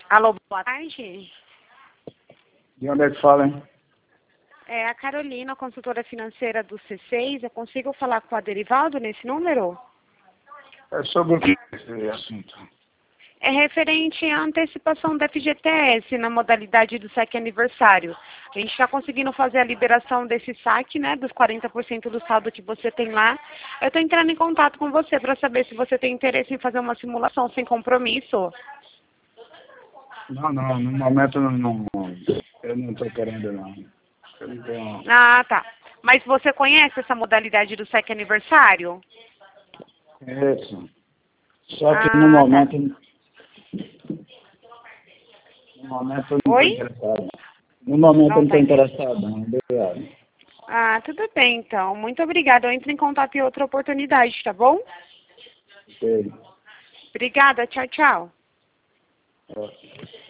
Alô, boa tarde. De onde é que fala, hein? É a Carolina, consultora financeira do C6. Eu consigo falar com a Derivaldo nesse número? É sobre o que esse assunto? É referente à antecipação da FGTS na modalidade do saque aniversário. A gente está conseguindo fazer a liberação desse saque, né, dos 40% do saldo que você tem lá. Eu estou entrando em contato com você para saber se você tem interesse em fazer uma simulação sem compromisso. Não, no momento não, eu não estou querendo não. Eu não tenho... Ah, tá. Mas você conhece essa modalidade do saque aniversário? Conheço. Só que no momento... Tá. No momento eu não estou Oi? interessado. No momento eu não Não tá estou interessado, não. Obrigado. Ah, tudo bem, então. Muito obrigada. Eu entro em contato em outra oportunidade, tá bom? Ok. Obrigada. Tchau, tchau. Ó.